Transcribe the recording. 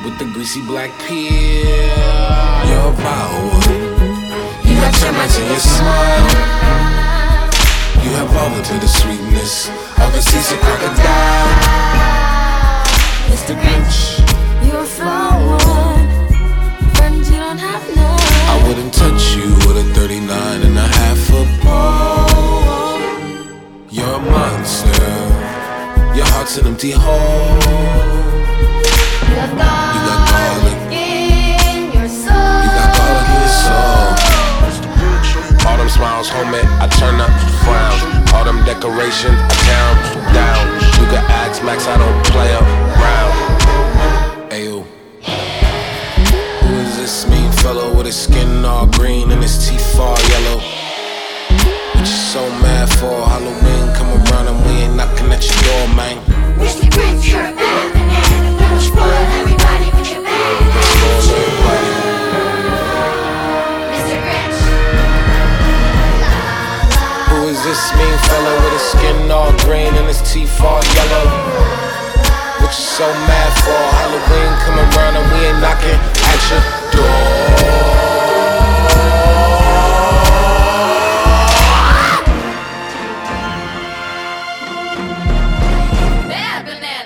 with the greasy black peel. You're about. You got termites in your smile. You have all to the sweetness of a seasick crocodile. Mr. Grinch, you're a flower. Friends, you don't have none. I wouldn't touch you with a 39 and a half foot pole. You're a monster. Your heart's an empty hole. You got garlic in your soul. You got garlic in your soul. All them smiles, homie, I turn up frowns. All them decorations, I tear them down. You can ask Max, I don't play around. Ayo. Who is this mean fellow with his skin all green and his teeth all yellow? What you so mad for? Halloween come around and we ain't knocking at your door, man. Mr. Grinch, you're a bad banana. Don't spoil everybody with your bad. Mr. Grinch. Who is this mean fella with his skin all green and his teeth all yellow? What you so mad for? Halloween come around and we ain't knocking at you.